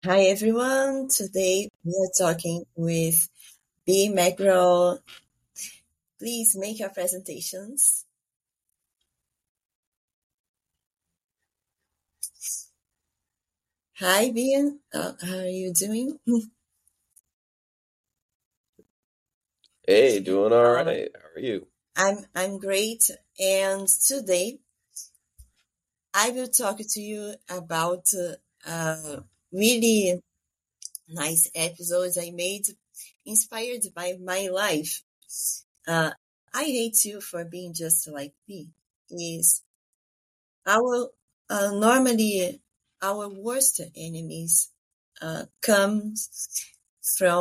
Hi everyone. Today we are talking with B. McGraw. Please make your presentations. Hi B. How are you doing? Hey, doing all right. How are you? I'm great. And today I will talk to you about really nice episodes I made inspired by my life. Uh, I hate you for being just like me. Is our normally our worst enemies comes from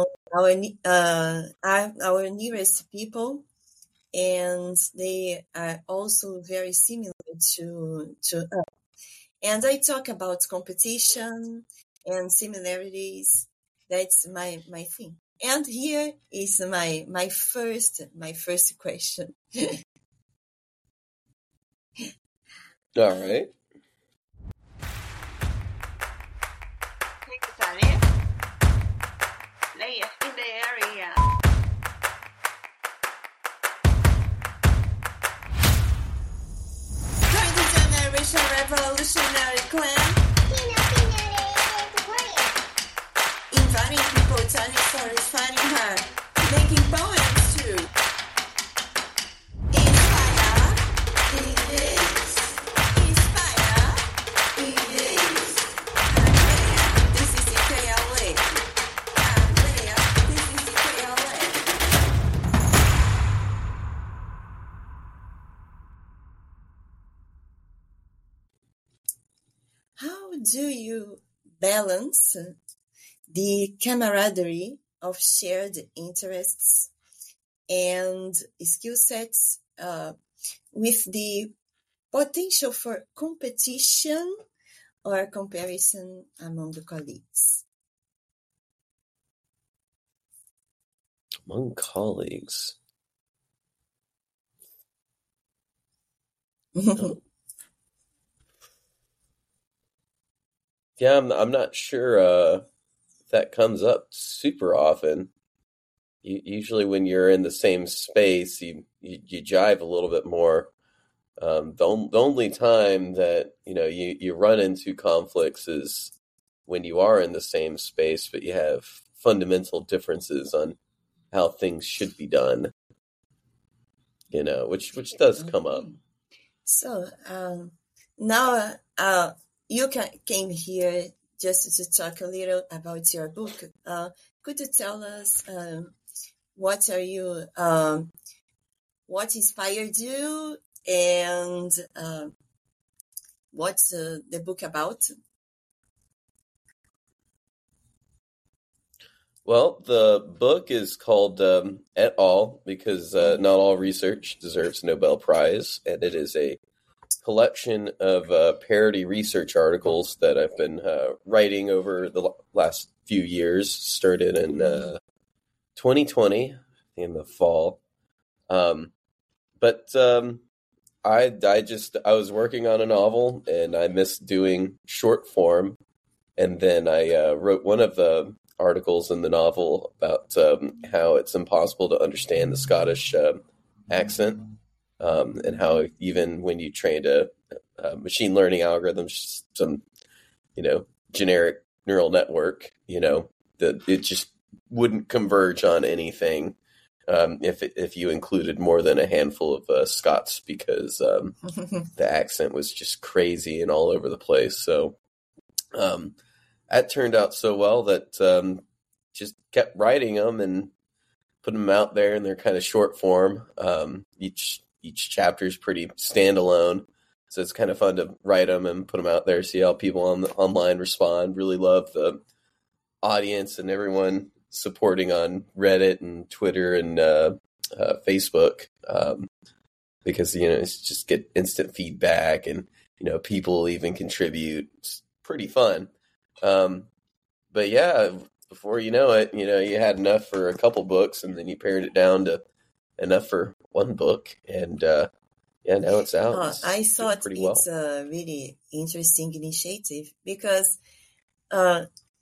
our nearest people, and they are also very similar to us. And I talk about competition and similarities. That's my thing. And here is my first question. All right. Left in the area. Join the Generation Revolutionary Clan, inviting people, telling stories, fighting hard, making poems too. Inspire, inspire, Andrea, this is the KLA. Andrea, this is the KLA. How do you balance the camaraderie of shared interests and skill sets with the potential for competition or comparison among the colleagues? Among colleagues. Yeah, I'm not sure that comes up super often. Usually when you're in the same space, you jive a little bit more. The only time that, you run into conflicts is when you are in the same space, but you have fundamental differences on how things should be done, which does come up. So now you came here just to talk a little about your book. Could you tell us what are you, what inspired you, and what's the book about? Well, the book is called Et al. Because not all research deserves a Nobel Prize, and it is a collection of parody research articles that I've been writing over the last few years. Started in 2020 in the fall, but I was working on a novel and I missed doing short form, and then I wrote one of the articles in the novel about how it's impossible to understand the Scottish accent, and how even when you trained a machine learning algorithm, some generic neural network, that it just wouldn't converge on anything if you included more than a handful of Scots, because the accent was just crazy and all over the place. So that turned out so well that just kept writing them and putting them out there, and they're kind of short form. Each chapter is pretty standalone, so it's kind of fun to write them and put them out there, see how people online respond. Really love the audience and everyone supporting on Reddit and Twitter and Facebook, because it's just get instant feedback, and people even contribute. It's pretty fun. But yeah, before you know it, you had enough for a couple books, and then you pared it down to enough for one book, and now it's out. I thought pretty well. It's a really interesting initiative because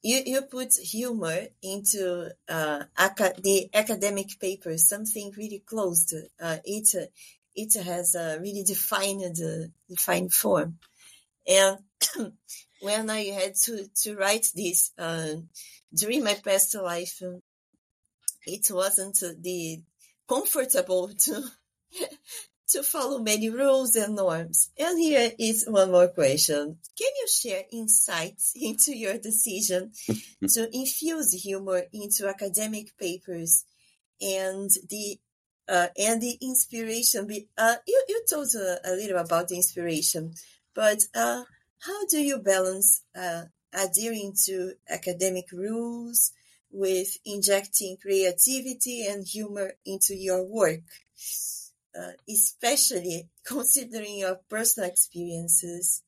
you put humor into the academic paper, something really closed. It has a really defined form. And when I had to write this during my past life, it wasn't the comfortable to follow many rules and norms. And here is one more question. Can you share insights into your decision to infuse humor into academic papers and the inspiration? You told a little about the inspiration, but how do you balance adhering to academic rules with injecting creativity and humor into your work? Especially considering your personal experiences.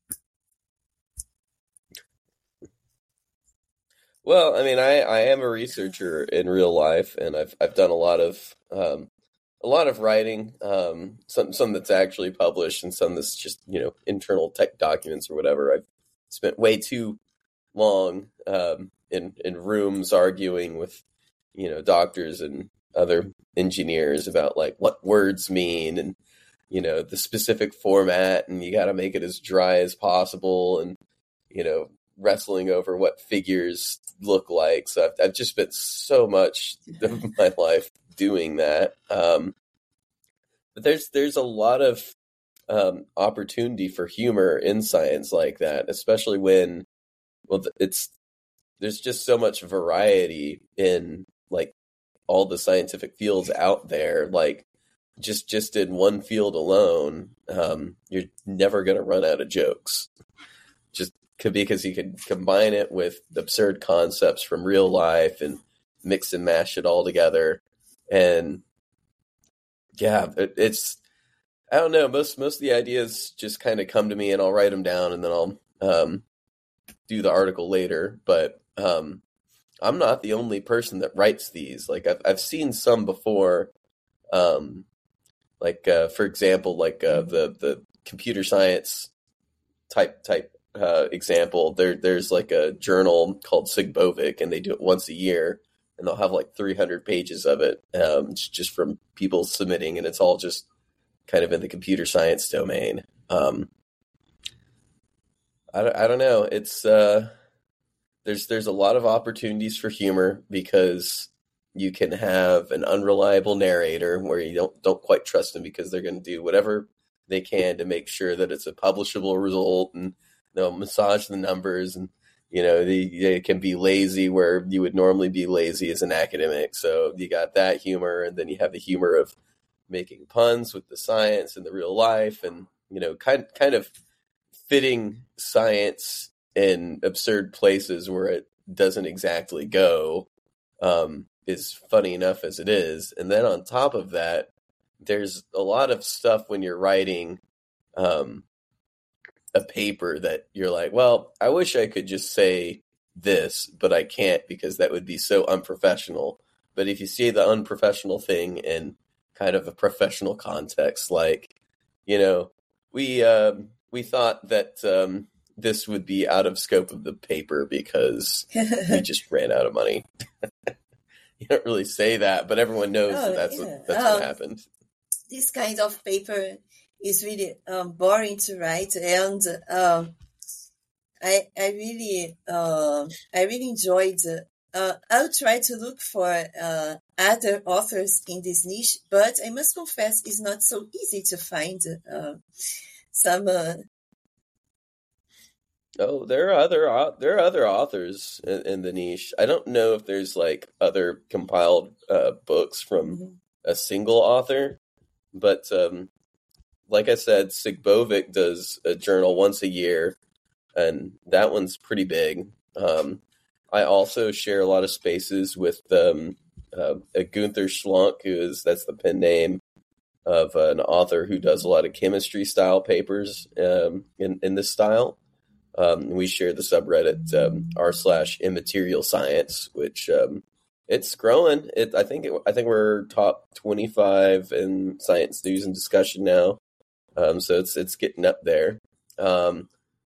Well, I mean, I am a researcher in real life, and I've done a lot of writing, some that's actually published, and some that's just internal tech documents or whatever. I've spent way too long in rooms arguing with doctors and other engineers about like what words mean and the specific format, and you got to make it as dry as possible, and wrestling over what figures look like. So I've just spent so much of my life doing that. But there's a lot of opportunity for humor in science like that, especially when there's just so much variety in like all the scientific fields out there. Like just in one field alone, you're never going to run out of jokes. Just because you can combine it with absurd concepts from real life and mix and mash it all together. And yeah, it's, I don't know, most of the ideas just kind of come to me and I'll write them down and then I'll do the article later. But I'm not the only person that writes these. Like I've seen some before. For example, the computer science type example. There's like a journal called Sigbovic, and they do it once a year, and they'll have like 300 pages of it, just from people submitting, and it's all just kind of in the computer science domain. I don't know. It's there's a lot of opportunities for humor because you can have an unreliable narrator where you don't quite trust them because they're going to do whatever they can to make sure that it's a publishable result, and they'll massage the numbers, and they can be lazy where you would normally be lazy as an academic. So you got that humor, and then you have the humor of making puns with the science and the real life, and kind of fitting science in absurd places where it doesn't exactly go is funny enough as it is. And then on top of that, there's a lot of stuff when you're writing a paper that you're like, well, I wish I could just say this, but I can't because that would be so unprofessional. But if you see the unprofessional thing in kind of a professional context, like, we thought that this would be out of scope of the paper because we just ran out of money. You don't really say that, but everyone knows that's what happened. This kind of paper is really boring to write, and I really enjoyed. I'll try to look for other authors in this niche, but I must confess, it's not so easy to find some. There are other authors in the niche. I don't know if there's like other compiled books from a single author, but like I said, Sigbovic does a journal once a year, and that one's pretty big. I also share a lot of spaces with Gunther Schlonk, that's the pen name of an author who does a lot of chemistry style papers in this style. We share the subreddit r/immaterial science, which it's growing. I think we're top 25 in science news and discussion now. So it's getting up there.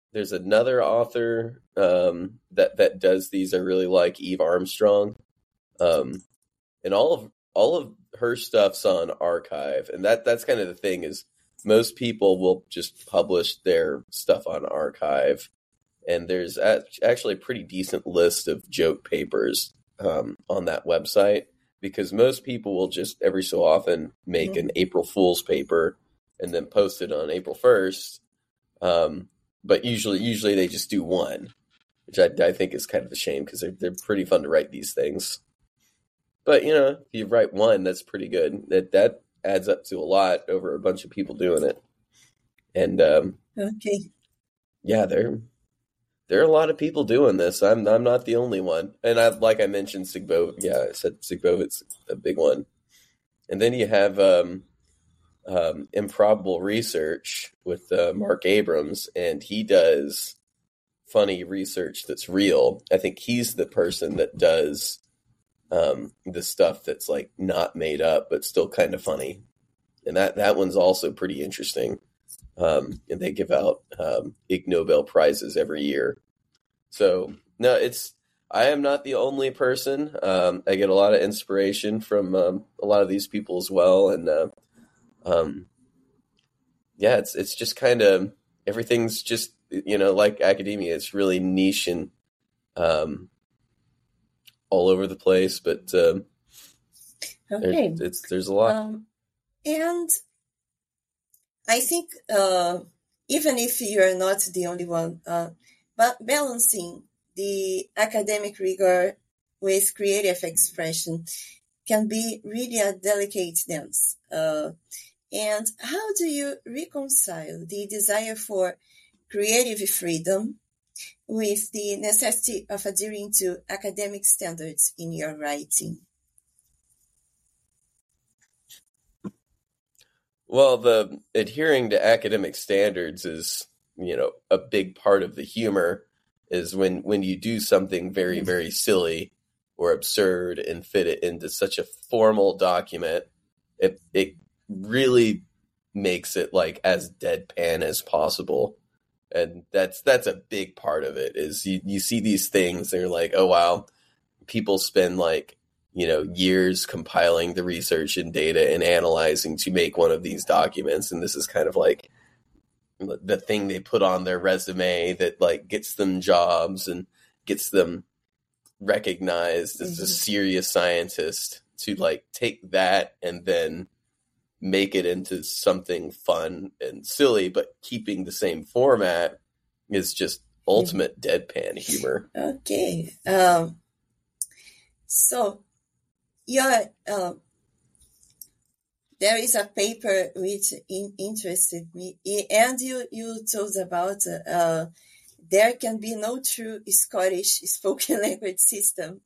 there's another author that does these. I really like Eve Armstrong, and all of her stuff's on Archive, and that's kind of the thing is most people will just publish their stuff on Archive, and there's actually a pretty decent list of joke papers on that website because most people will just every so often make an April Fool's paper and then post it on April 1st. But usually they just do one, which I think is kind of a shame because they're pretty fun to write these things. But, if you write one, that's pretty good. That adds up to a lot over a bunch of people doing it. And, Okay. yeah, there are a lot of people doing this. I'm not the only one. And like I mentioned, Sigbov. Yeah, I said Sigbovit's a big one. And then you have Improbable Research with Mark Abrams, and he does funny research that's real. I think he's the person that does the stuff that's like not made up but still kind of funny, and that one's also pretty interesting. And they give out Ig Nobel prizes every year. So no, I am not the only person. I get a lot of inspiration from a lot of these people as well, and yeah, it's just kind of everything's just like academia. It's really niche and all over the place, but Okay. there's a lot. And I think even if you're not the only one, but balancing the academic rigor with creative expression can be really a delicate dance. And how do you reconcile the desire for creative freedom with the necessity of adhering to academic standards in your writing? Well, the adhering to academic standards is, a big part of the humor is when you do something very, very silly or absurd and fit it into such a formal document, it really makes it like as deadpan as possible. And that's a big part of it is you see these things, they're like, oh, wow, people spend like, years compiling the research and data and analyzing to make one of these documents. And this is kind of like the thing they put on their resume that like gets them jobs and gets them recognized as a serious scientist, to like take that and then make it into something fun and silly, but keeping the same format is just ultimate deadpan humor. Okay. So there is a paper which interested me, and you told about there can be no true Scottish spoken language system.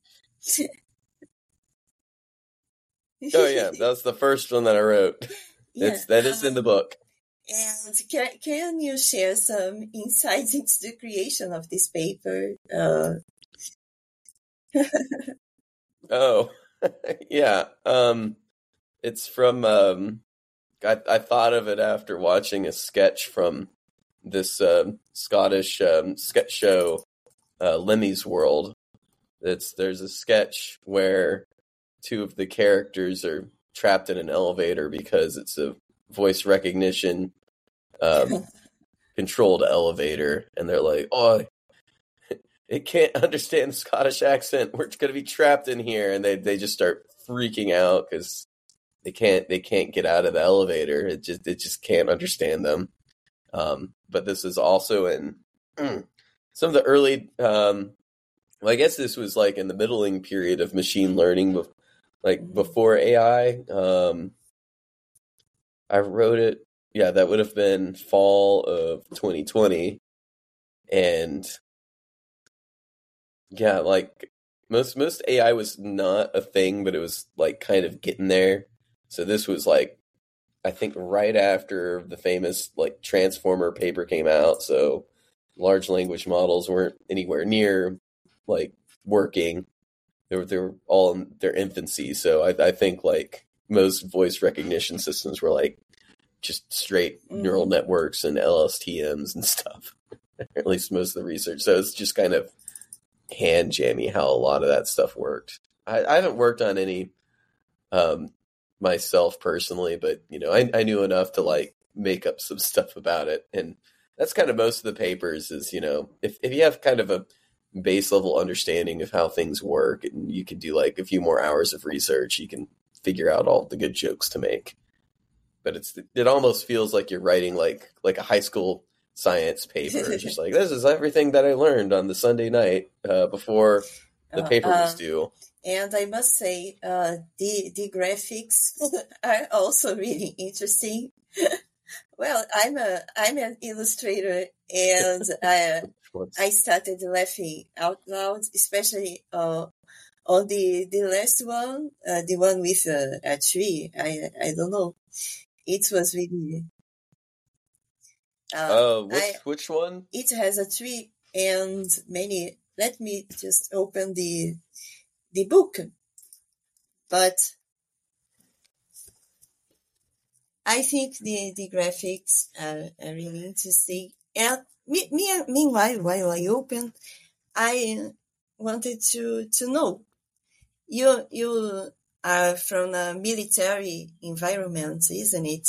Oh yeah, that's the first one that I wrote. Yeah. That is in the book. And can you share some insights into the creation of this paper? Oh, yeah. It's from, I thought of it after watching a sketch from this Scottish sketch show, Lemmy's World. There's a sketch where two of the characters are trapped in an elevator because it's a voice recognition controlled elevator, and they're like, oh, it can't understand the Scottish accent, we're going to be trapped in here, and they just start freaking out because they can't get out of the elevator. It just can't understand them. But this is also in some of the early I guess this was like in the middling period of machine learning, before AI. I wrote it, yeah, that would have been fall of 2020. And yeah, like most AI was not a thing, but it was like kind of getting there. So this was like, I think right after the famous like Transformer paper came out. So large language models weren't anywhere near like working. They were all in their infancy. So I think like most voice recognition systems were like just straight neural networks and LSTMs and stuff. at least most of the research. So it's just kind of hand jammy how a lot of that stuff worked. I haven't worked on any myself personally, but I knew enough to like make up some stuff about it, and that's kind of most of the papers. Is if you have kind of a base level understanding of how things work, and you can do like a few more hours of research, you can figure out all the good jokes to make. But it almost feels like you're writing like a high school science paper. It's just like, this is everything that I learned on the Sunday night before the paper was due. And I must say, the graphics are also really interesting. Well, I'm an illustrator, and I started laughing out loud, especially on the last one, the one with a tree. I don't know. It was really. Which one? It has a tree and many. Let me just open the book, but I think the graphics are really interesting. And meanwhile, while I open, I wanted to know, you are from a military environment, isn't it?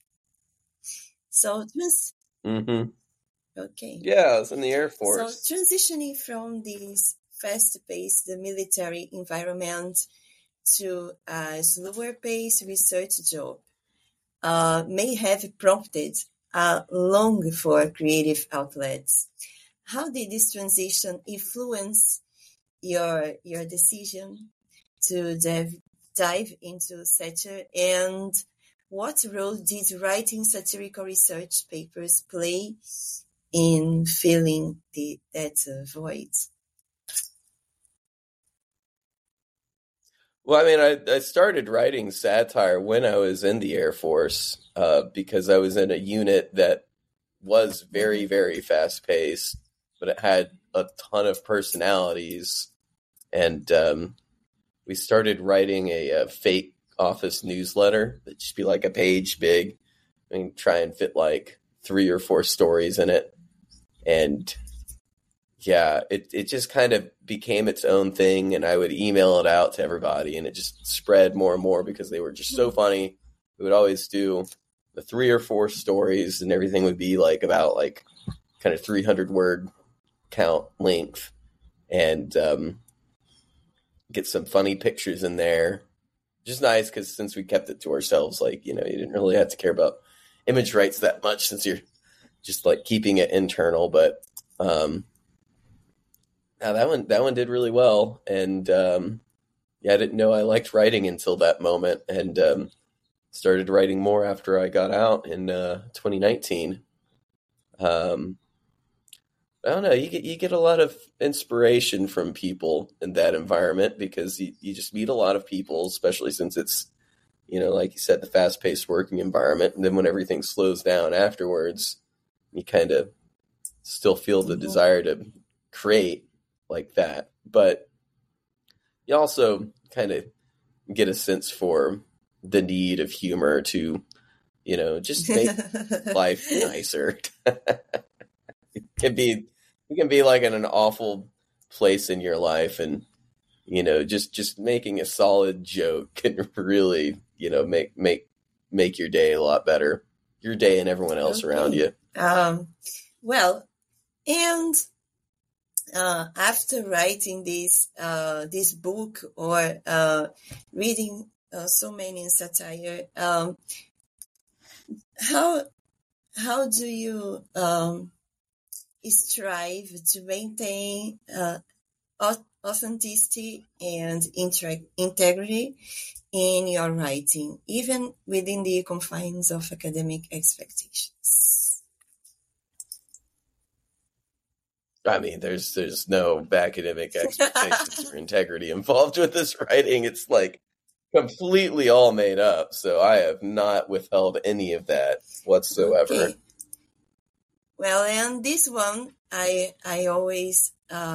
So just okay. Yeah, I was in the Air Force. So transitioning from this fast-paced military environment to a slower-paced research job may have prompted a longing for creative outlets. How did this transition influence your decision to dive into satire, and what role did writing satirical research papers play in filling that void? Well, I mean, I started writing satire when I was in the Air Force because I was in a unit that was very, very fast paced, but it had a ton of personalities. And we started writing a fake office newsletter that'd just be like a page big and try and fit like 3 or 4 stories in it. And yeah, it just kind of became its own thing, and I would email it out to everybody, and it just spread more and more because they were just so funny. We would always do the 3 or 4 stories, and everything would be like about like kind of 300 word count length, and get some funny pictures in there. Just nice because since we kept it to ourselves, like, you didn't really have to care about image rights that much since you're just like keeping it internal. But now that one did really well, and I didn't know I liked writing until that moment, and started writing more after I got out in 2019. I don't know. You get a lot of inspiration from people in that environment because you just meet a lot of people, especially since it's, like you said, the fast-paced working environment. And then when everything slows down afterwards, you kind of still feel the desire to create like that. But you also kind of get a sense for the need of humor to, just make life nicer. It can be like in an awful place in your life, and just making a solid joke can really make your day a lot better, your day and everyone else around you. Well, and after writing this book or reading so many satire, how do you strive to maintain authenticity and integrity in your writing, even within the confines of academic expectations? I mean, there's no academic expectations or integrity involved with this writing. It's like completely all made up. So I have not withheld any of that whatsoever. Okay. Well, and this one, I always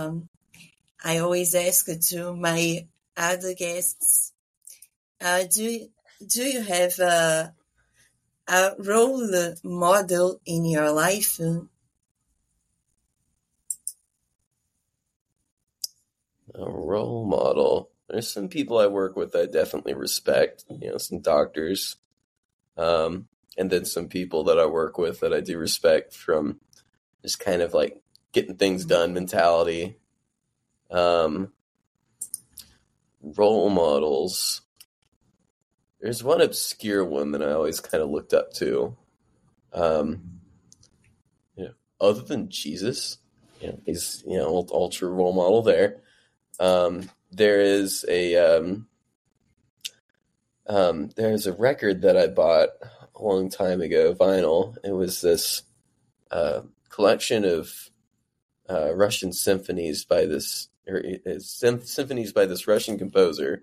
ask to my other guests, do you have a role model in your life? A role model. There's some people I work with I definitely respect, some doctors. And then some people that I work with that I do respect from just kind of like getting things done mentality. Role models. There's one obscure one that I always kind of looked up to. Other than Jesus, he's ultra role model there. There is there's a record that I bought a long time ago, vinyl. It was this collection of Russian symphonies by this symphonies by this Russian composer.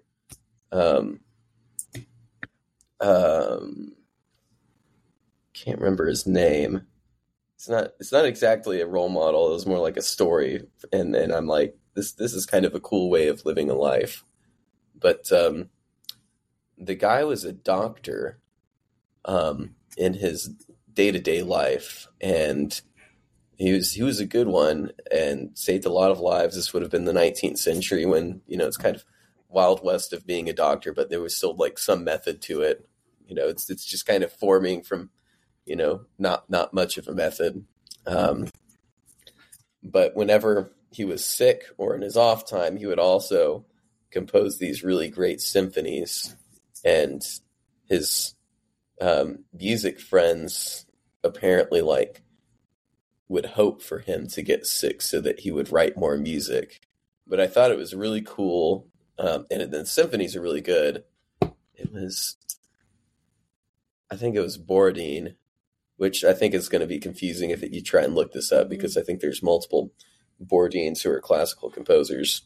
Can't remember his name. It's not exactly a role model. It was more like a story, and I'm like, this is kind of a cool way of living a life. But the guy was a doctor in his day-to-day life, and he was a good one and saved a lot of lives. This would have been the 19th century when, it's kind of wild west of being a doctor, but there was still like some method to it. It's just kind of forming from, not much of a method. But whenever he was sick or in his off time, he would also compose these really great symphonies, and his music friends apparently would hope for him to get sick so that he would write more music. But I thought it was really cool. And the symphonies are really good. I think it was Borodin, which I think is going to be confusing if you try and look this up, because I think there's multiple Borodins who are classical composers.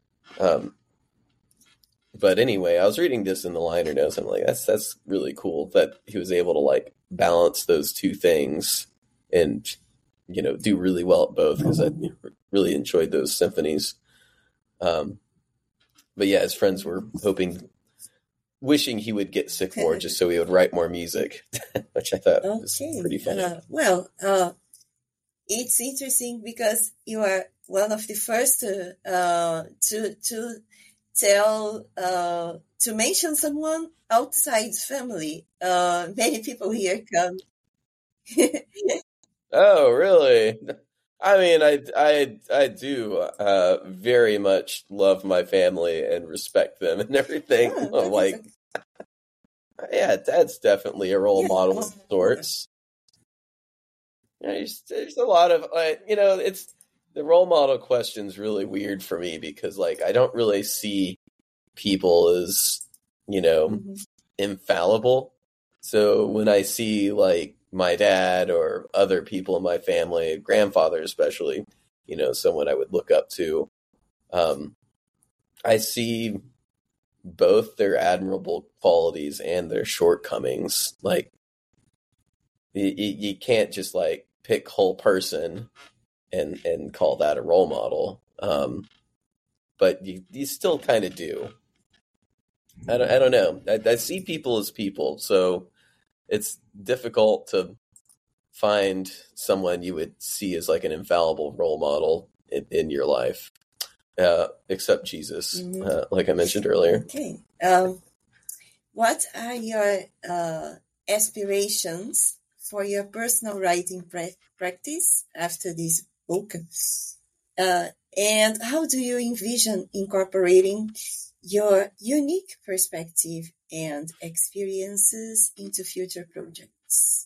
But anyway, I was reading this in the liner notes. I'm like, that's really cool that he was able to balance those two things and, do really well at both, because I really enjoyed those symphonies. But yeah, his friends were wishing he would get sick more just so he would write more music, which I thought was pretty funny. It's interesting because you are one of the first to tell to mention someone outside family. Many people here come. Oh, really? I mean, I do very much love my family and respect them and everything. Yeah, Dad's definitely a role model of sorts. Yeah, there's a lot of it's the role model question's really weird for me, because I don't really see people as infallible. So when I see my dad or other people in my family, grandfather especially, someone I would look up to, I see both their admirable qualities and their shortcomings. You can't just pick whole person and call that a role model. But you still kind of do. I don't know. I see people as people, so it's difficult to find someone you would see as an infallible role model in your life, except Jesus, like I mentioned earlier. Okay. What are your aspirations for your personal writing practice after this book? And how do you envision incorporating your unique perspective and experiences into future projects?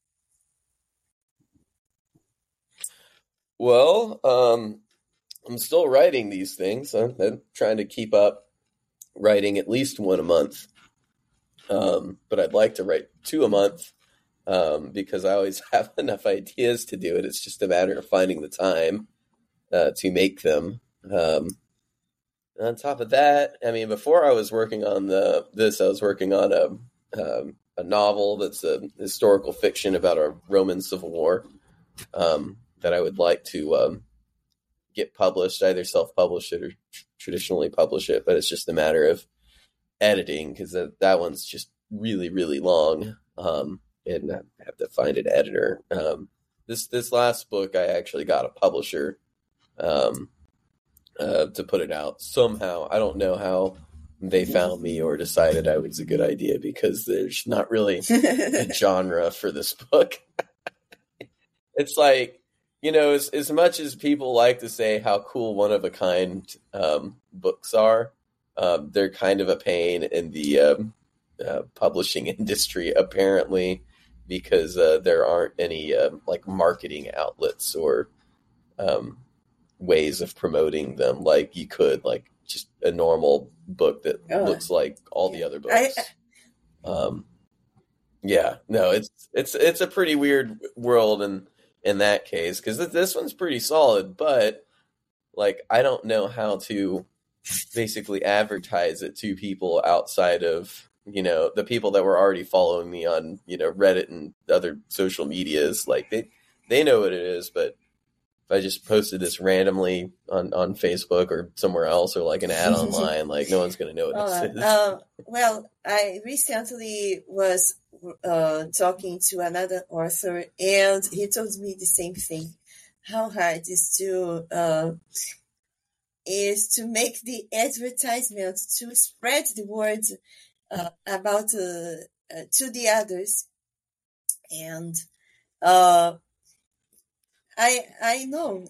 Well, I'm still writing these things. I'm trying to keep up writing at least one a month. But I'd like to write 2 a month, because I always have enough ideas to do it. It's just a matter of finding the time to make them. On top of that, I mean, before I was working on I was working on a novel that's a historical fiction about a Roman civil war, that I would like to get published, either self-publish it or traditionally publish it. But it's just a matter of editing, because that one's just really, really long, and I have to find an editor. This last book, I actually got a publisher. to put it out somehow. I don't know how they found me or decided I was a good idea, because there's not really a genre for this book. It's like, as much as people like to say how cool one-of-a-kind books are, they're kind of a pain in the publishing industry, apparently, because there aren't any like marketing outlets or ways of promoting them like you could, like just a normal book that looks like all the other books. Yeah, no, it's a pretty weird world in that case, because this one's pretty solid, but like I don't know how to basically advertise it to people outside of the people that were already following me on Reddit and other social medias. Like they know what it is, but if I just posted this randomly on Facebook or somewhere else, or like an ad online, like no one's going to know what this is. Well, I recently was talking to another author, and he told me the same thing. How hard is to make the advertisement, to spread the word about to the others. And I know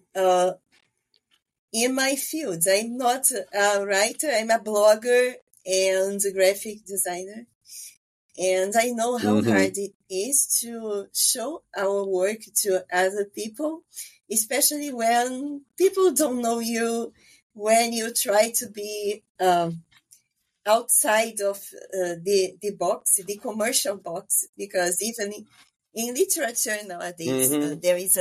in my field, I'm not a writer, I'm a blogger and a graphic designer. And I know how hard it is to show our work to other people, especially when people don't know you, when you try to be outside of the box, the commercial box, because even in literature nowadays, there is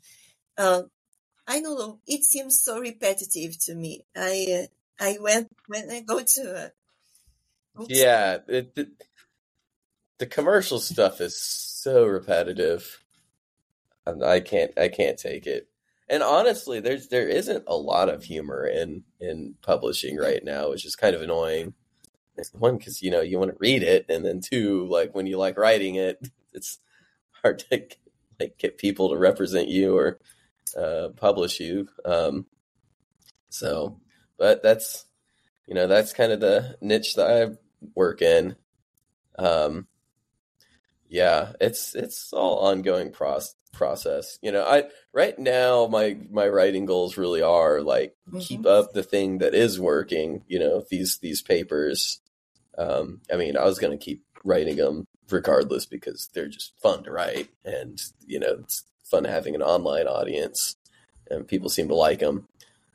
I don't know, it seems so repetitive to me. When I go to yeah, the commercial stuff is so repetitive, and I can't take it. And honestly, there isn't a lot of humor in publishing right now, which is kind of annoying. One, because you want to read it, and then two, like when you like writing it, it's hard to get people to represent you or publish you. But that's kind of the niche that I work in. Yeah, it's all ongoing process. Right now my writing goals really are like keep up the thing that is working. These papers. I mean, I was gonna keep writing them regardless because they're just fun to write, and it's fun having an online audience, and people seem to like them.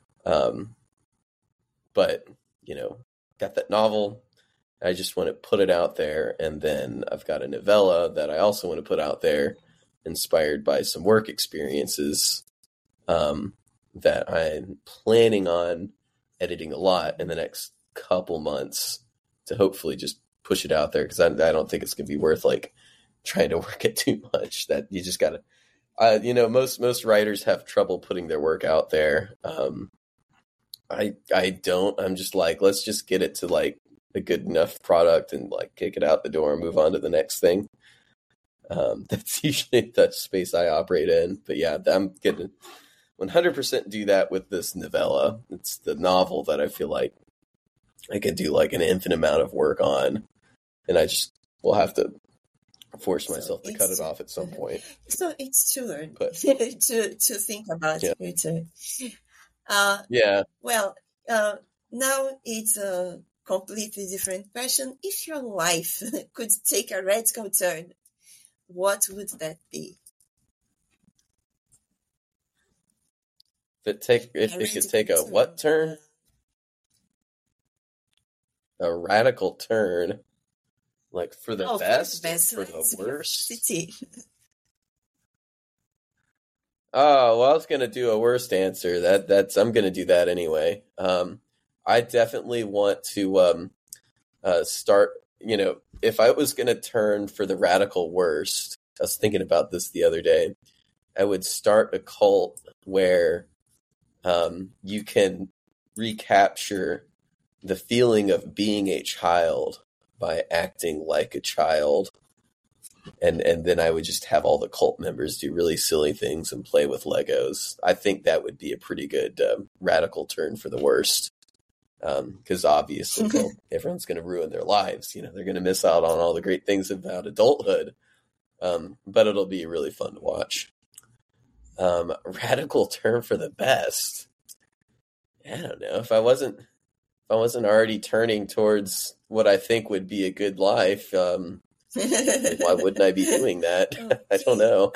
But got that novel. I just want to put it out there, and then I've got a novella that I also want to put out there, inspired by some work experiences that I'm planning on editing a lot in the next couple months to hopefully just push it out there, because I don't think it's going to be worth like trying to work it too much. That you just got to, most writers have trouble putting their work out there. I don't. I'm just like, let's just get it to like a good enough product and like kick it out the door and move on to the next thing. That's usually the space I operate in. But yeah, I'm getting 100% do that with this novella. It's the novel that I feel like I could do like an infinite amount of work on, and I just will have to force myself to cut it off at some point. So it's too early to think about it. Yeah. Well, now it's a completely different question. If your life could take a radical turn, what would that be? If it could take a what turn? A radical turn, like for the best, for the worst. Oh, well, I was gonna do a worst answer. I'm gonna do that anyway. I definitely want to start. If I was gonna turn for the radical worst, I was thinking about this the other day. I would start a cult where you can recapture the feeling of being a child by acting like a child, and then I would just have all the cult members do really silly things and play with Legos. I think that would be a pretty good radical turn for the worst. Because obviously everyone's going to ruin their lives. You know, they're going to miss out on all the great things about adulthood. But it'll be really fun to watch. Radical turn for the best. I don't know. If I wasn't already turning towards what I think would be a good life, why wouldn't I be doing that? I don't know.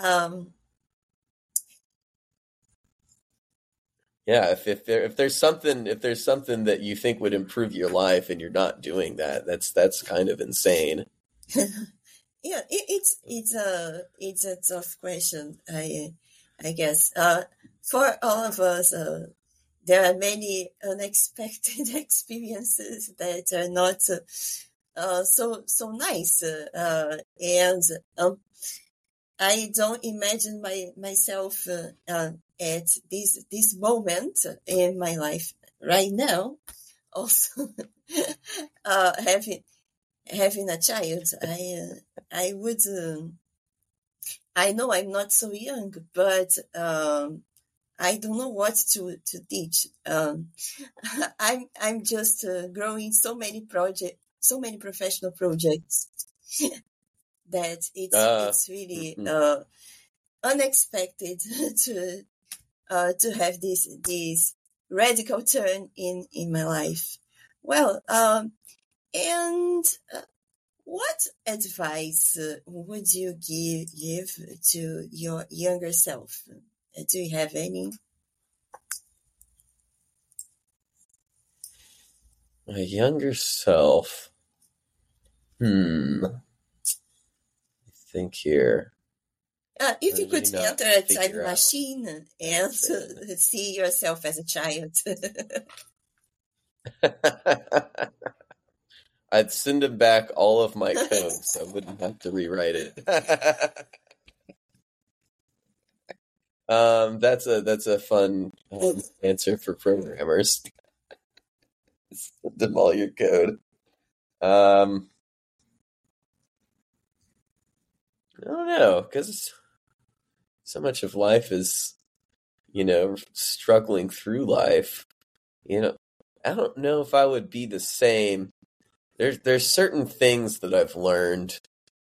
Yeah, if there's something that you think would improve your life and you're not doing that, that's kind of insane. Yeah, it's a tough question. I guess for all of us, there are many unexpected experiences that are not so nice, and I don't imagine myself at this moment in my life right now. Also, having a child, I would. I know I'm not so young, but I don't know what to teach. I'm just growing so many professional projects that it's really unexpected to have this radical turn in my life. Well, and what advice would you give to your younger self? Do you have any? My younger self. I think here. If you could enter a time machine and see yourself as a child. I'd send him back all of my code so I wouldn't have to rewrite it. That's a fun answer for programmers. Send them all your code. I don't know, because so much of life is, struggling through life. I don't know if I would be the same. There's certain things that I've learned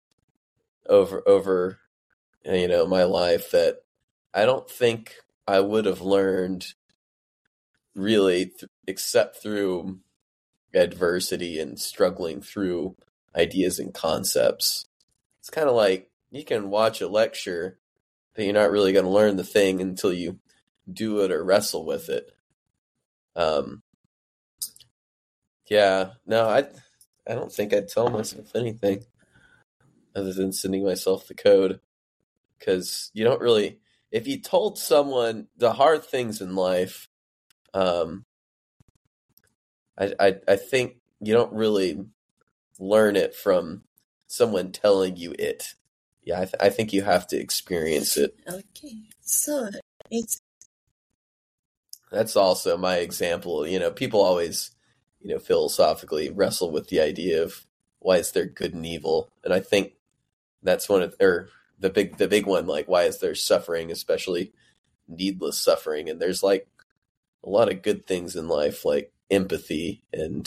over my life that I don't think I would have learned really except through adversity and struggling through ideas and concepts. It's kind of like you can watch a lecture, but you're not really going to learn the thing until you do it or wrestle with it. Yeah, no, I don't think I'd tell myself anything other than sending myself the code, because you don't really, if you told someone the hard things in life, I think you don't really learn it from someone telling you it. Yeah, I think you have to experience it. Okay, so that's also my example. People always, philosophically wrestle with the idea of why is there good and evil, and I think that's one of, or the big one, like why is there suffering, especially needless suffering, and there's like a lot of good things in life, like empathy and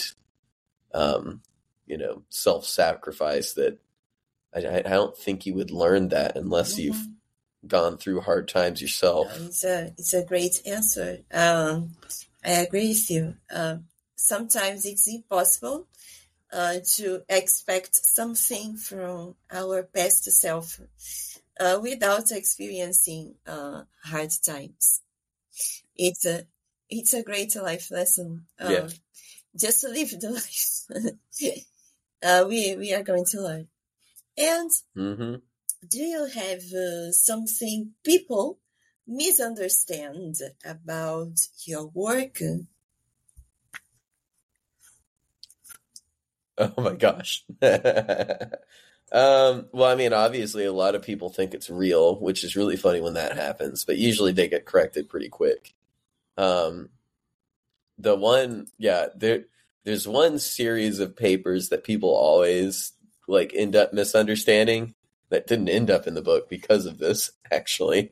self-sacrifice, that I don't think you would learn that unless you've gone through hard times yourself. It's a great answer. I agree with you. Sometimes it's impossible to expect something from our best self without experiencing hard times. It's a great life lesson. Just to live the life we are going to learn. And do you have something people misunderstand about your work? Oh my gosh. Well, I mean, obviously a lot of people think it's real, which is really funny when that happens, but usually they get corrected pretty quick. There's one series of papers that people always like end up misunderstanding that didn't end up in the book because of this, actually.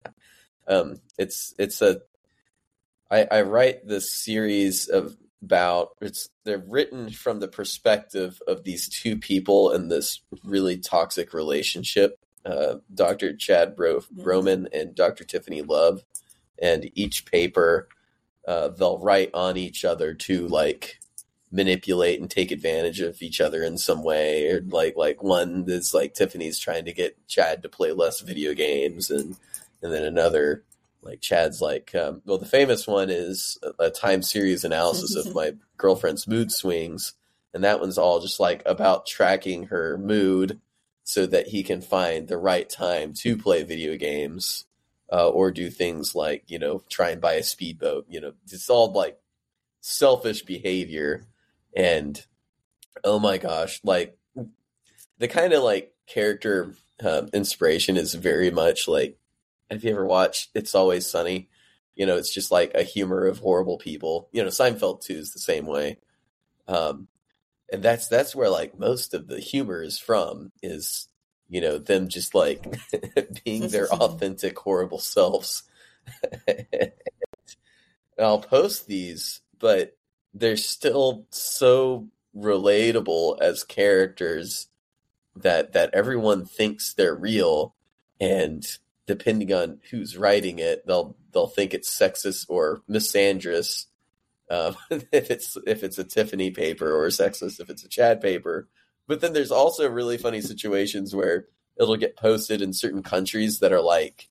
I write this series they're written from the perspective of these two people in this really toxic relationship, Dr. Chad Broman and Dr. Tiffany Love, and each paper they'll write on each other to like manipulate and take advantage of each other in some way, or like one is like Tiffany's trying to get Chad to play less video games, and then another, like Chad's like, well, the famous one is a time series analysis of my girlfriend's mood swings. And that one's all just like about tracking her mood so that he can find the right time to play video games, or do things like, try and buy a speedboat. It's all like selfish behavior. And oh my gosh, like the kind of like character inspiration is very much like, have you ever watched It's Always Sunny? It's just like a humor of horrible people. Seinfeld too is the same way. And that's where like most of the humor is from, is, them just like being their authentic, horrible selves. And I'll post these, but they're still so relatable as characters that everyone thinks they're real. And depending on who's writing it, they'll think it's sexist or misandrous if it's a Tiffany paper, or sexist if it's a Chad paper. But then there's also really funny situations where it'll get posted in certain countries that are like,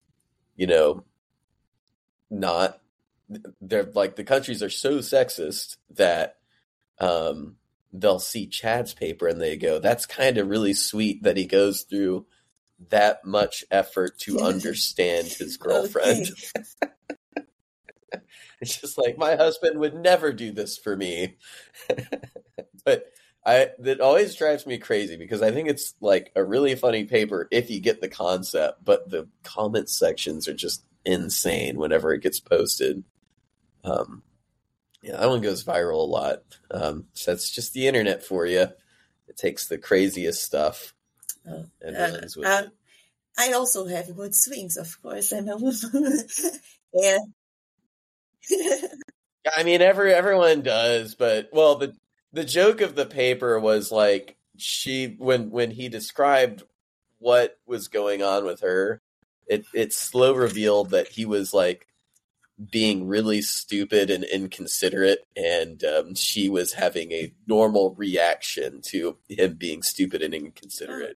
not, they're like, the countries are so sexist that they'll see Chad's paper and they go, that's kind of really sweet that he goes through that much effort to understand his girlfriend. Okay. It's just like, my husband would never do this for me. But that always drives me crazy, because I think it's like a really funny paper if you get the concept, but the comment sections are just insane whenever it gets posted. Yeah, that one goes viral a lot. So that's just the internet for you. It takes the craziest stuff. I also have mood swings, of course. I'm a woman. Yeah. I mean, everyone does, but well, the joke of the paper was like, when he described what was going on with her, it slow revealed that he was like being really stupid and inconsiderate, and she was having a normal reaction to him being stupid and inconsiderate,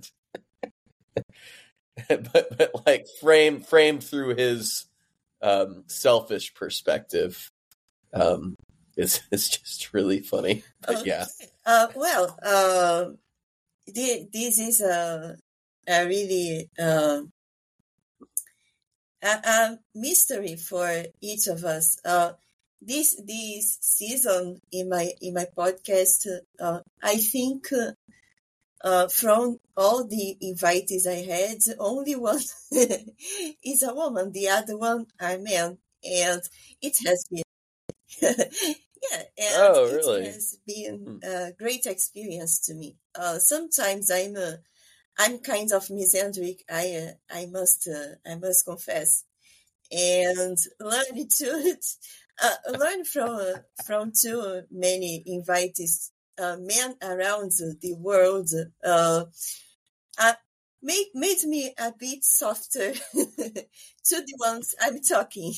but like framed through his selfish perspective. It's just really funny. But yeah. This is a really a mystery for each of us. This season in my podcast, I think from all the invitees I had, only one is a woman. The other one are men, and it has been really? It has been a great experience to me. Sometimes I'm kind of misandric. I must confess, and learn from too many invitees, men around the world. Made me a bit softer to the ones I'm talking.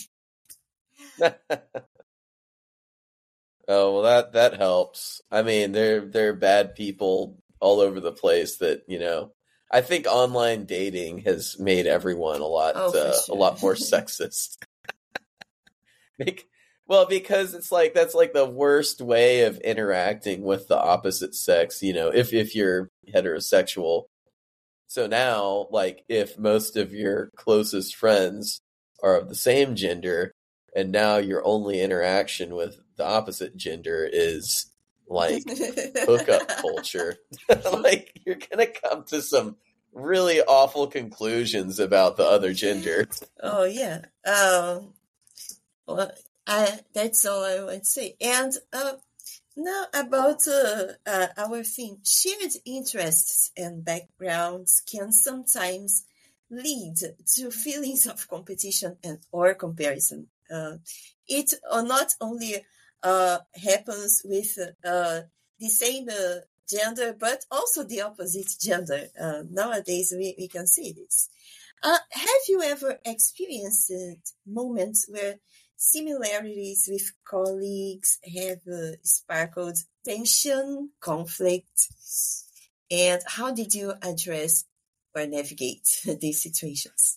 Oh, well, that helps. I mean, there are bad people all over the place that, I think online dating has made everyone a lot more sexist. Well, because it's like, that's like the worst way of interacting with the opposite sex, if you're heterosexual. So now, like, if most of your closest friends are of the same gender, and now your only interaction with the opposite gender is like hookup culture, like, you're gonna come to some really awful conclusions about the other gender. Oh yeah. Well, that's all I would say. And Now about our theme, shared interests and backgrounds can sometimes lead to feelings of competition and or comparison. It not only happens with the same gender, but also the opposite gender. Nowadays, we can see this. Have you ever experienced moments where similarities with colleagues have sparkled tension, conflict, and how did you address or navigate these situations?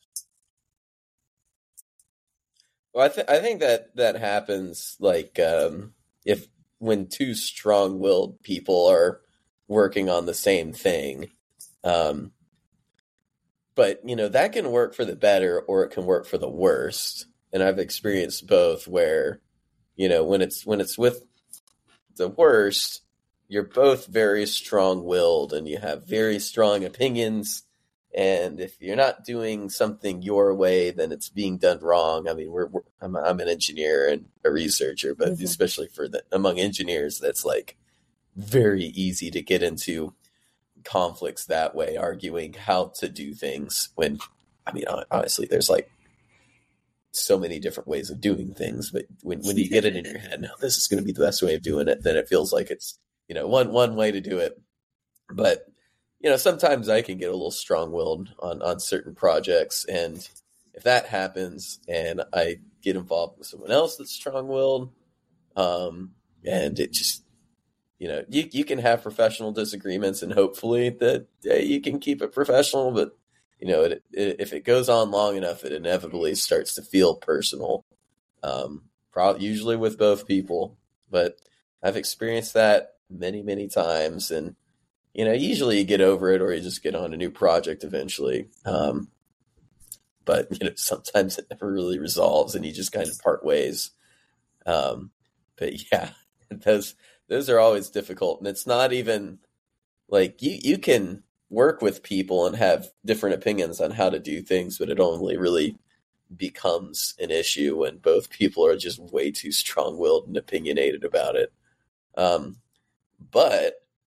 Well, I think that happens like if when two strong-willed people are working on the same thing. Um, but that can work for the better or it can work for the worst. And I've experienced both where when it's with the worst, you're both very strong-willed and you have very strong opinions. And if you're not doing something your way, then it's being done wrong. I mean, I'm an engineer and a researcher, but Mhm. especially among engineers, that's like very easy to get into conflicts that way, arguing how to do things. When, I mean, honestly, there's like so many different ways of doing things, but when you get it in your head, no, this is going to be the best way of doing it, then it feels like it's one way to do it. But sometimes I can get a little strong-willed on certain projects, and if that happens, and I get involved with someone else that's strong-willed, and it just you can have professional disagreements, and hopefully that you can keep it professional, but if it goes on long enough, it inevitably starts to feel personal. Usually with both people, but I've experienced that many, many times, and usually you get over it or you just get on a new project eventually. But sometimes it never really resolves, and you just kind of part ways. But yeah, those are always difficult, and it's not even like you can work with people and have different opinions on how to do things, but it only really becomes an issue when both people are just way too strong-willed and opinionated about it. But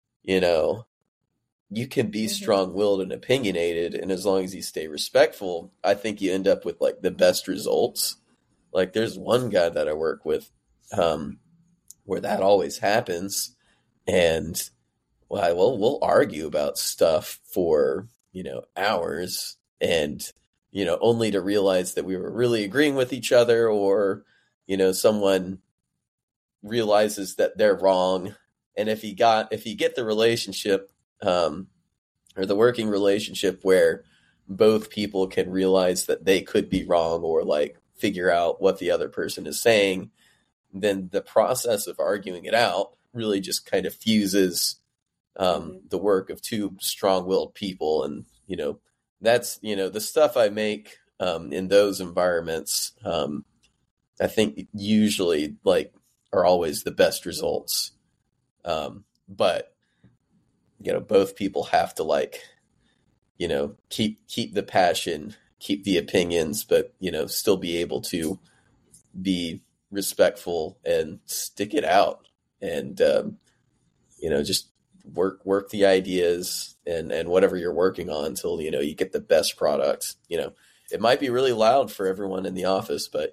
you can be Mhm. strong-willed and opinionated, and as long as you stay respectful, I think you end up with like the best results. Like there's one guy that I work with, where that always happens, and well, we'll argue about stuff for hours, and only to realize that we were really agreeing with each other, or someone realizes that they're wrong. And if you get the relationship, or the working relationship where both people can realize that they could be wrong, or like figure out what the other person is saying, then the process of arguing it out really just kind of fuses Mhm. the work of two strong-willed people. And that's the stuff I make in those environments. I think usually like are always the best results. But both people have to like keep the passion, keep the opinions, but still be able to be respectful and stick it out, and just work the ideas and whatever you're working on until you get the best product. It might be really loud for everyone in the office, but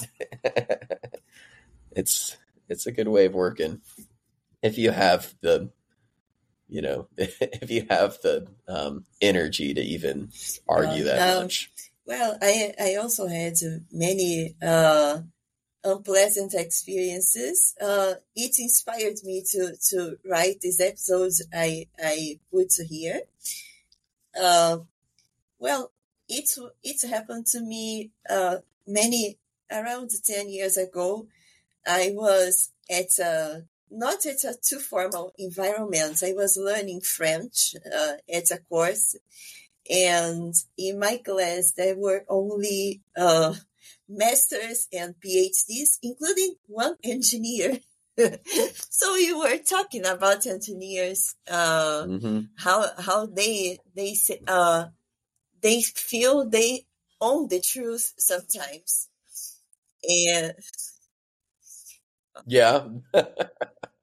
it's it's a good way of working if you have the if you have the energy to even Uh, argue that um, much. well, I also had many unpleasant experiences. It inspired me to write these episodes I put here. Uh, well, it happened to me many around 10 years ago. I was at a not at a too formal environment. I was learning French at a course, and in my class there were only masters and PhDs, including one engineer. So you were talking about engineers, Hmm. how they feel they own the truth sometimes, and Yeah.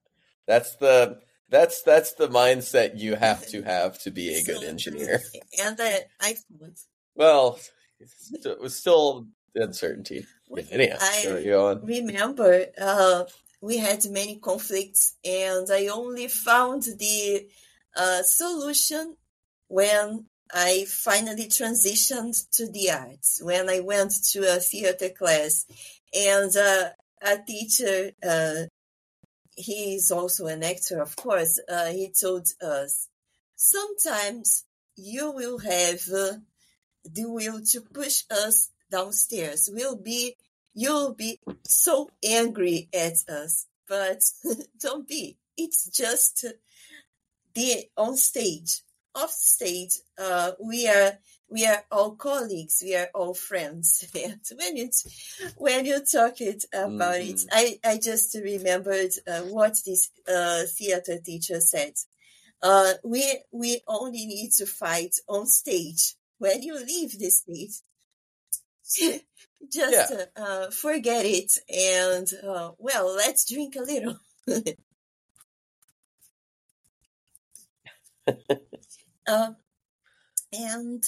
That's the mindset you have to be a good So, engineer. and I thought, Well, it was still uncertainty. Yeah, anyhow, I go on. remember we had many conflicts, and I only found the solution when I finally transitioned to the arts, when I went to a theater class, and a teacher, he is also an actor, of course, he told us, sometimes you will have the will to push us downstairs. You'll be so angry at us, but don't be. It's just the on stage. Off stage, we are all colleagues. We are all friends. And when you talk it about it, I just remembered what this theater teacher said. We only need to fight on stage. When you leave the stage, just forget it, and well, let's drink a little. And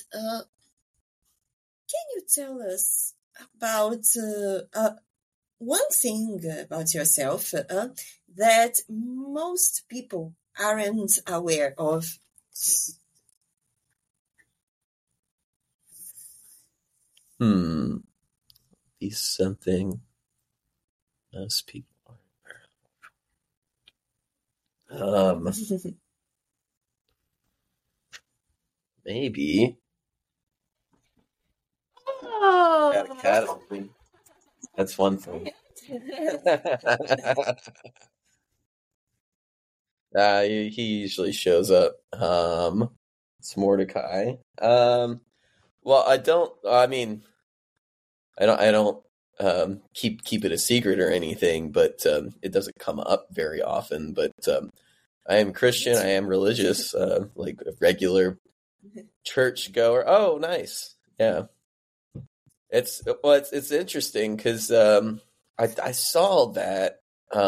can you tell us about one thing about yourself that most people aren't aware of? Be something most people are. Maybe. Oh. Got a cat. That's one thing. He usually shows up. It's Mordecai. Well, I don't. I mean, I don't keep it a secret or anything, but it doesn't come up very often. But I am Christian. I am religious, like a regular church goer. Oh, nice. Yeah. It's interesting because I saw that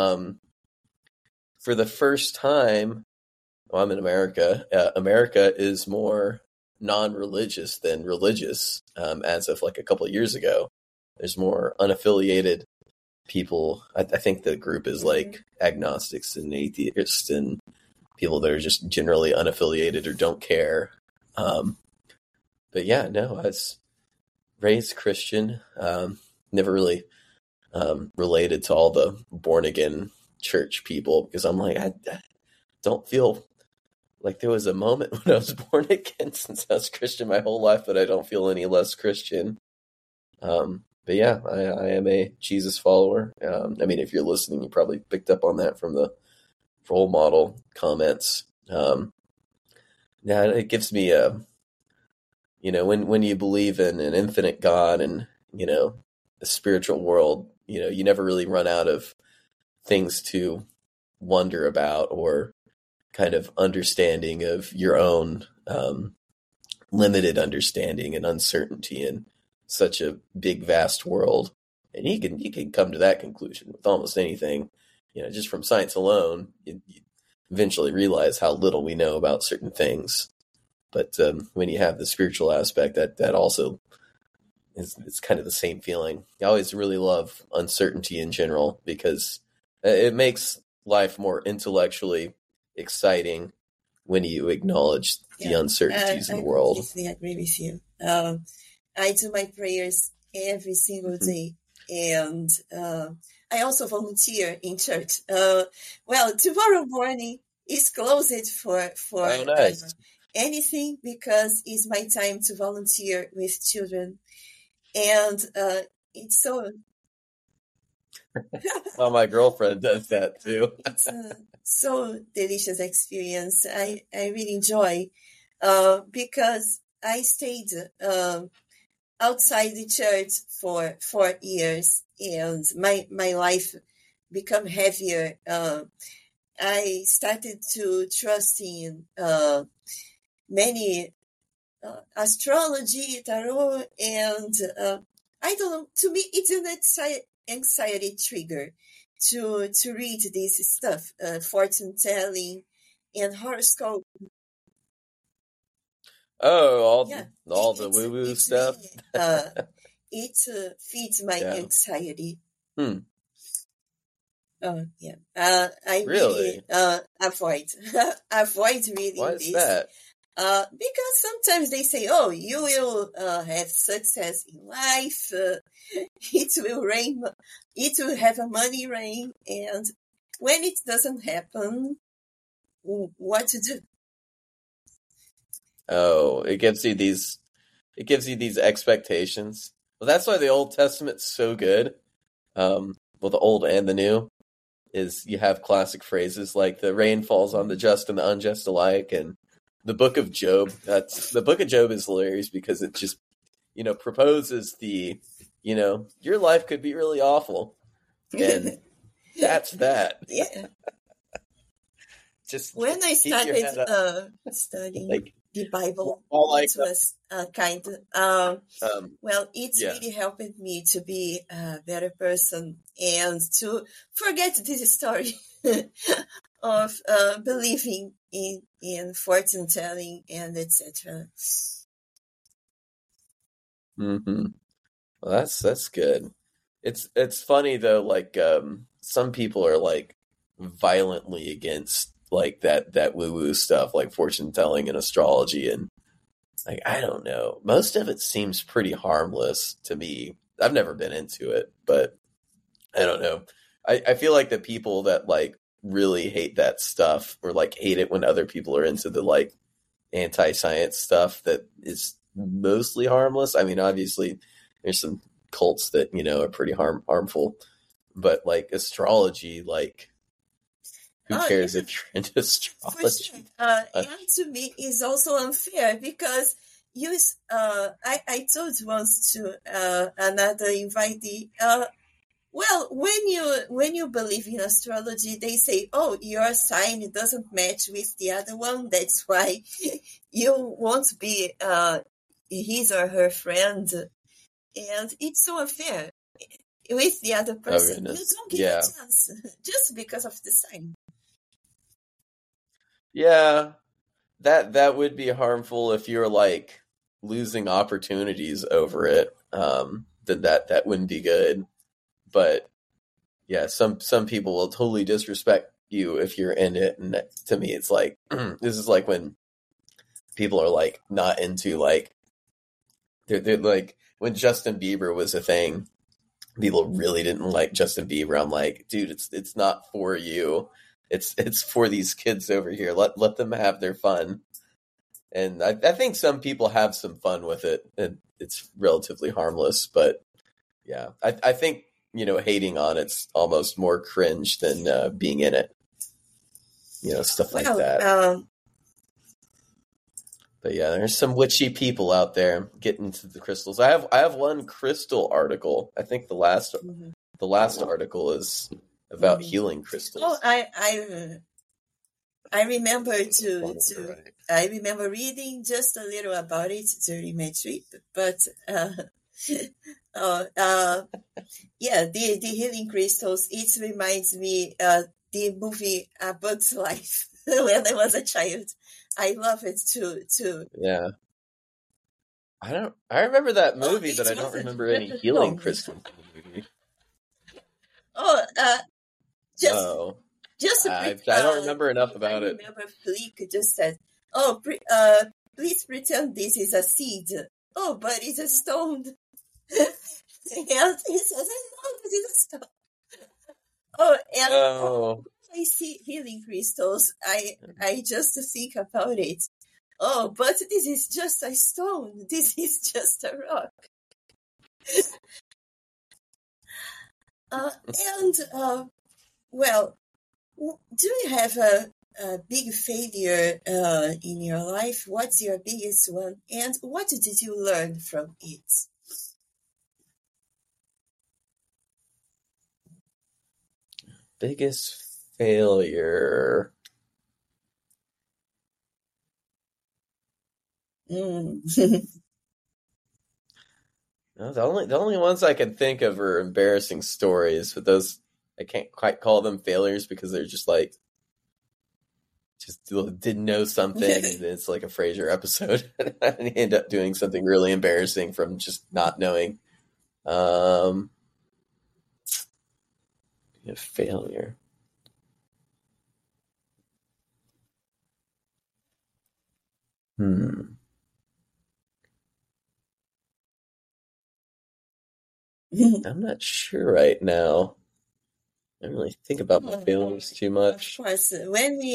for the first time. Well, I'm in America. America is more non-religious than religious as of like a couple of years ago. There's more unaffiliated people. I think the group is like agnostics and atheists and people that are just generally unaffiliated or don't care. But yeah, no, I was raised Christian. Never really related to all the born again church people because I'm like, I don't feel like there was a moment when I was born again since I was Christian my whole life, but I don't feel any less Christian. But yeah, I am a Jesus follower. I mean, if you're listening, you probably picked up on that from the role model comments. Yeah, it gives me a, when you believe in an infinite God and, a spiritual world, you never really run out of things to wonder about or kind of understanding of your own limited understanding and uncertainty in such a big, vast world. And you can come to that conclusion with almost anything, just from science alone. You eventually realize how little we know about certain things. But when you have the spiritual aspect, that also it's kind of the same feeling. I always really love uncertainty in general because it makes life more intellectually exciting when you acknowledge the uncertainties in the world. I completely agree with you. I do my prayers every single day, and I also volunteer in church. Well, tomorrow morning is closed for Oh, nice. anything because it's my time to volunteer with children, and it's so. Well, my girlfriend does that too. It's a so delicious experience. I really enjoy because I stayed outside the church for 4 years, and my life become heavier. I started to trust in many astrology, tarot, and I don't know. To me, it's an anxiety trigger to read this stuff, fortune telling and horoscope. Oh, Yeah, all the woo woo it's stuff. really, it feeds my Yeah. anxiety. Hmm. Yeah. I Really? really avoid avoid reading Why is this. that? Because sometimes they say, "Oh, you will have success in life. It will rain. It will have a money rain." And when it doesn't happen, what to do? Oh, it gives you these expectations. Well, that's why the Old Testament's so good. Well, the Old and the New is you have classic phrases like the rain falls on the just and the unjust alike, and the Book of Job. The Book of Job is hilarious because it just proposes your life could be really awful, and that's that. Yeah. Just When I keep your head up. started studying Like the Bible, all like it was kind of well, it's yeah. really helped me to be a better person and to forget this story of believing in fortune telling and etc. Mm-hmm. Well, that's good. It's funny though, like some people are like violently against like that woo woo stuff, like fortune telling and astrology, and like I don't know. Most of it seems pretty harmless to me. I've never been into it, but I don't know. I feel like the people that like really hate that stuff or like hate it when other people are into the like anti-science stuff that is mostly harmless. I mean, obviously there's some cults that, are pretty harmful, but like astrology, like who cares if you're into astrology? For sure. And to me is also unfair because I told once to another invitee, well, when you believe in astrology, they say, "Oh, your sign doesn't match with the other one. That's why you won't be his or her friend." And it's so unfair with the other person. You don't give a chance just because of the sign. Yeah, that would be harmful if you're like losing opportunities over it. Then that wouldn't be good. But yeah, some people will totally disrespect you if you're in it, and to me, it's like this is like when people are like not into like they're like when Justin Bieber was a thing. People really didn't like Justin Bieber. I'm like, dude, it's not for you. It's for these kids over here. Let them have their fun. And I think some people have some fun with it, and it's relatively harmless. But yeah, I think hating on it's almost more cringe than being in it. Stuff like that. But yeah, there's some witchy people out there getting into the crystals. I have one crystal article. I think the last article is about healing crystals. Oh, I remember I remember reading just a little about it during my trip, but yeah, the healing crystals. It reminds me the movie A Bug's Life when I was a child. I love it too. Yeah. I remember that movie, but I don't remember any healing crystals in the movie. Oh, I don't remember enough about it. I remember Flick just said, "Oh, please pretend this is a seed." Oh, but it's a stone. And he says, "I know this is a stone." Oh, and I see healing crystals. I just think about it. Oh, but this is just a stone. This is just a rock. Well, do you have a big failure in your life? What's your biggest one? And what did you learn from it? Biggest failure. No, the only ones I can think of are embarrassing stories, but those I can't quite call them failures because they're just like, just didn't know something. And it's like a Frasier episode. And I end up doing something really embarrassing from just not knowing. A failure. I'm not sure right now. I don't really think about my failures too much. Of course, when we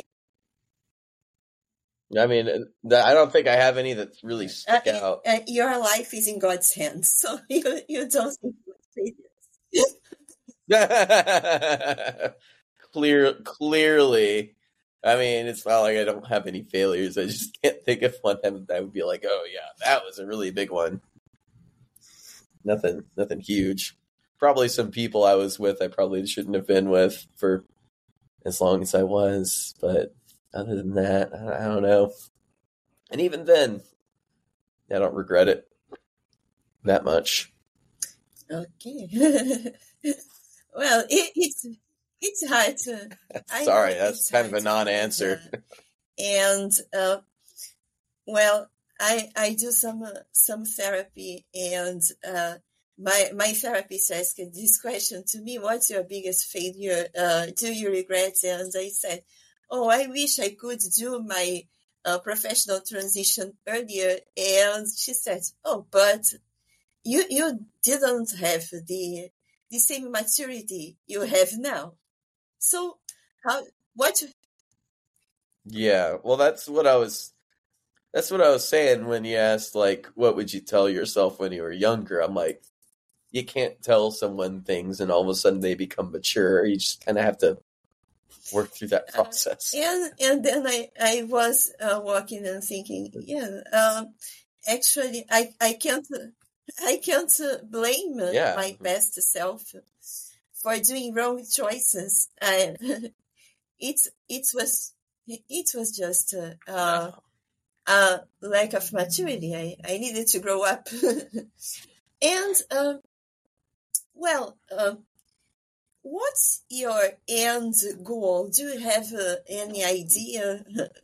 I mean, I don't think I have any that really stick out. your life is in God's hands, so you don't think Clearly. I mean, it's not like I don't have any failures. I just can't think of one that would be like, oh yeah, that was a really big one. Nothing huge. Probably some people I was with I probably shouldn't have been with for as long as I was, but other than that, I don't know. And even then, I don't regret it that much. Okay. Well, it's hard to. Sorry, that's kind of a non-answer. And well, I do some therapy, and my therapist asked this question to me: "What's your biggest failure? Do you regret?" And I said, "Oh, I wish I could do my professional transition earlier." And she said, "Oh, but you didn't have the same maturity you have now. So what?" Yeah, well, that's what I was saying when you asked, like, what would you tell yourself when you were younger? I'm like, you can't tell someone things and all of a sudden they become mature. You just kind of have to work through that process. And then I was walking and thinking, actually, I can't blame my best self for doing wrong choices. It was just a lack of maturity. I needed to grow up. And what's your end goal? Do you have any idea?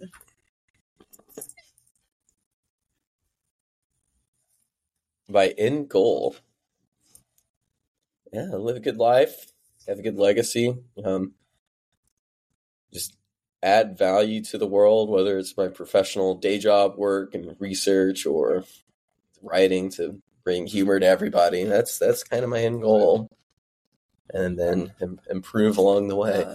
My end goal? Yeah, live a good life, have a good legacy, just add value to the world, whether it's my professional day job work and research or writing to bring humor to everybody. That's kind of my end goal. And then improve along the way.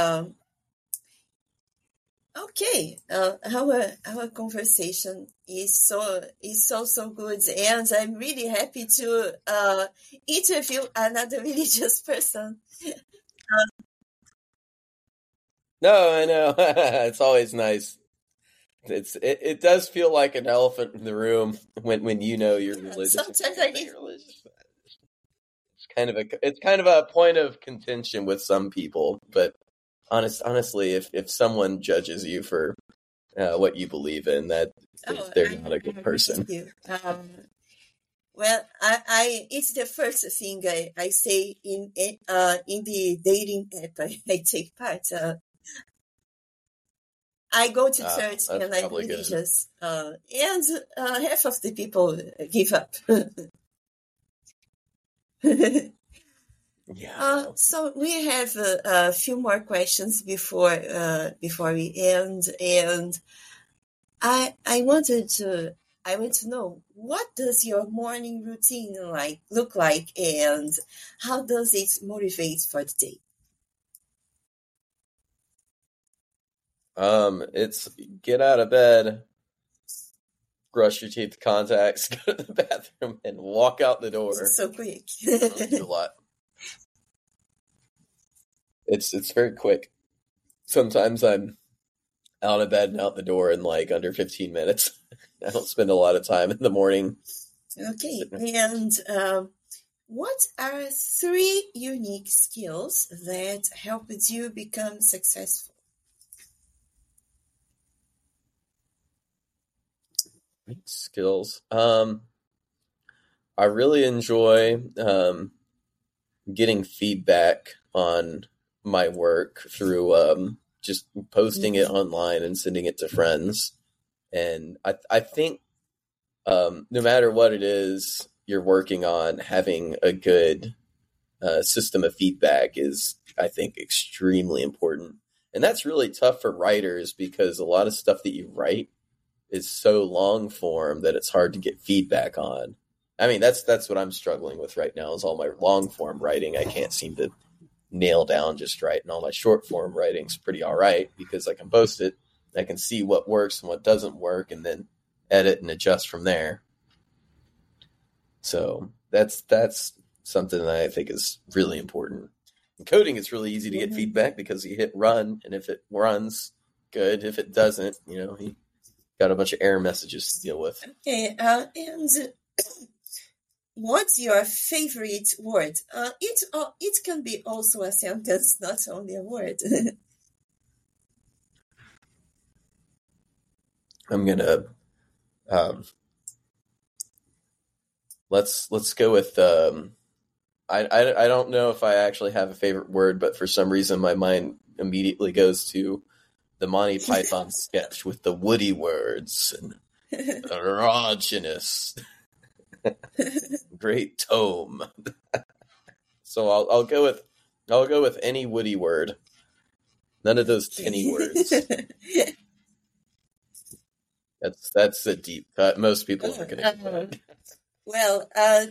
Okay, our conversation is so good, and I'm really happy to interview another religious person. No, I know. It's always nice. It does feel like an elephant in the room when you know you're religious. Sometimes I need religious. It's kind of a point of contention with some people, but honestly, if someone judges you for what you believe in, that they're not a good person. Well, I it's the first thing I say in the dating app I take part. I go to church and I'm religious, and half of the people give up. Yeah. So we have a few more questions before we end, and I want to know, what does your morning routine look like, and how does it motivate for the day? It's get out of bed, brush your teeth, contacts, go to the bathroom, and walk out the door. So quick. It's a lot. It's very quick. Sometimes I'm out of bed and out the door in like under 15 minutes. I don't spend a lot of time in the morning. Okay, and what are 3 unique skills that helped you become successful? Skills. I really enjoy getting feedback on my work through just posting it online and sending it to friends. And I think no matter what it is you're working on, having a good system of feedback is, I think, extremely important. And that's really tough for writers because a lot of stuff that you write is so long form that it's hard to get feedback on. I mean, that's what I'm struggling with right now is all my long form writing. I can't seem to nail down just right. And all my short form writing's pretty all right because I can post it. I can see what works and what doesn't work and then edit and adjust from there. So that's something that I think is really important. In coding, it's really easy to get feedback because you hit run, and if it runs, good. If it doesn't, you got a bunch of error messages to deal with. Okay, and what's your favorite word? It can be also a sentence, not only a word. I'm gonna let's go with I don't know if I actually have a favorite word, but for some reason my mind immediately goes to the Monty Python sketch with the woody words and erogenous, great tome. So I'll go with any woody word. None of those tinny words. That's a deep cut. Most people aren't going to get that. Well,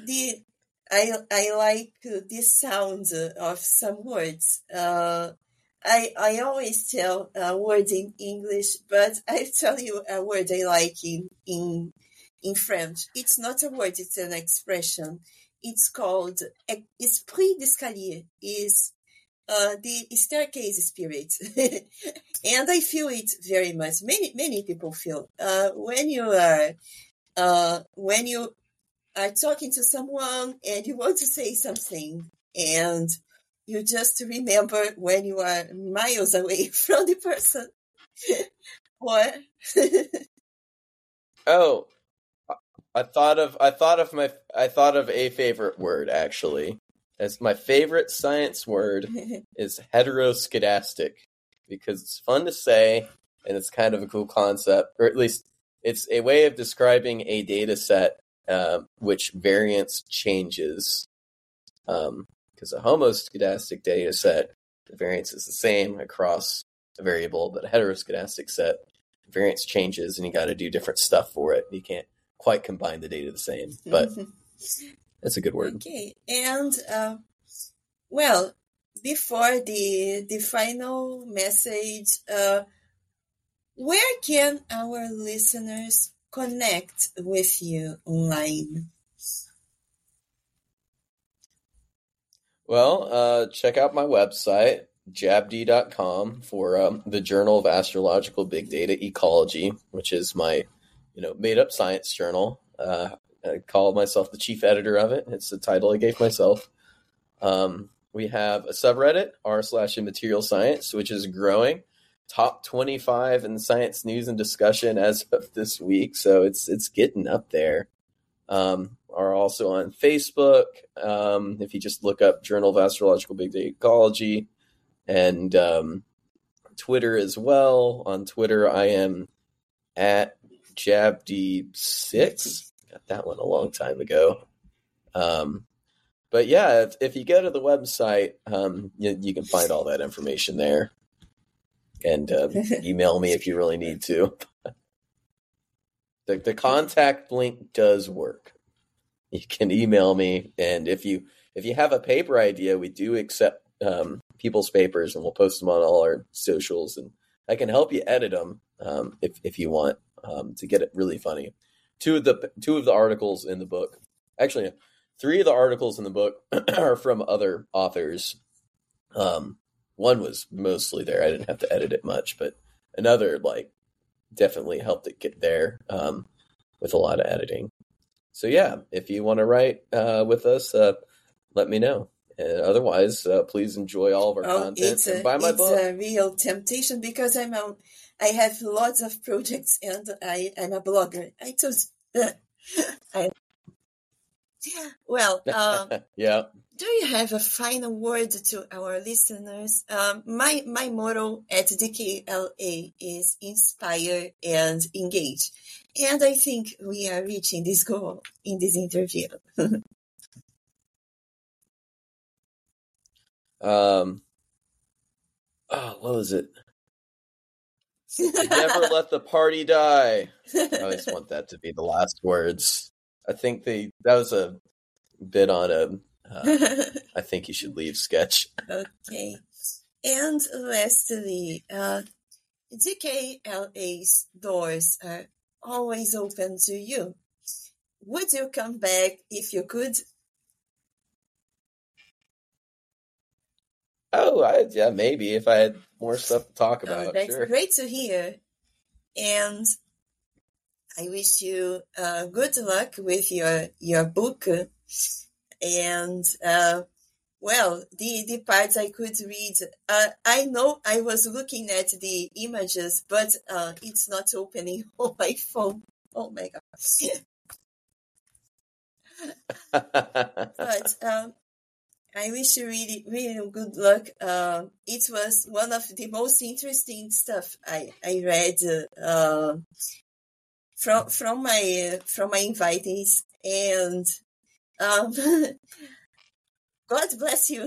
I like the sound of some words. I always tell a word in English, but I tell you a word I like in French. It's not a word; it's an expression. It's called esprit d'escalier. Is the staircase spirit, and I feel it very much. Many people feel when you are talking to someone and you want to say something and you just remember when you are miles away from the person. Or oh, I thought of a favorite word actually. As my favorite science word is heteroscedastic because it's fun to say and it's kind of a cool concept, or at least it's a way of describing a data set which variance changes. Because a homoscedastic data set, the variance is the same across a variable, but a heteroscedastic set, variance changes and you got to do different stuff for it. You can't quite combine the data the same, but that's a good word. Okay, and well, before the final message, where can our listeners connect with you online? Well, check out my website, jabd.com, for the Journal of Astrological Big Data Ecology, which is my made-up science journal. I call myself the chief editor of it. It's the title I gave myself. We have a subreddit, r/immaterial science, which is growing. Top 25 in science news and discussion as of this week, so it's getting up there. Are also on Facebook. If you just look up Journal of Astrological Big Data Ecology, and Twitter as well. On Twitter, I am at jabd6. Got that one a long time ago. But yeah, if you go to the website, you can find all that information there. And email me if you really need to. The contact link does work. You can email me, and if you have a paper idea, we do accept people's papers, and we'll post them on all our socials, and I can help you edit them if you want to get it really funny. Two of the articles in the book, actually, 3 of the articles in the book are from other authors. One was mostly there. I didn't have to edit it much, but another definitely helped it get there with a lot of editing. So yeah, if you want to write with us, let me know. And otherwise, please enjoy all of our content and buy my book. It's a real temptation because I have lots of projects and I'm a blogger. I told well, Yeah. do you have a final word to our listeners? My motto at DKLA is inspire and engage. And I think we are reaching this goal in this interview. What was it? Never let the party die. I always want that to be the last words. I think that was a bit on a I think you should leave sketch. Okay. And lastly, DKLA's doors are always open to you. Would you come back if you could? Oh, yeah, maybe if I had more stuff to talk about. That's sure. great to hear. And I wish you good luck with your book. And well, the parts I could read, I know I was looking at the images, but it's not opening on my phone. Oh my God. But I wish you really, really good luck. It was one of the most interesting stuff I read from my invitees, and God bless you.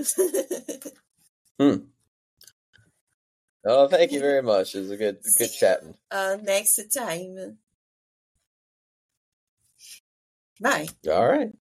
Oh, thank you very much. It was a good chatting. Next time. Bye. All right.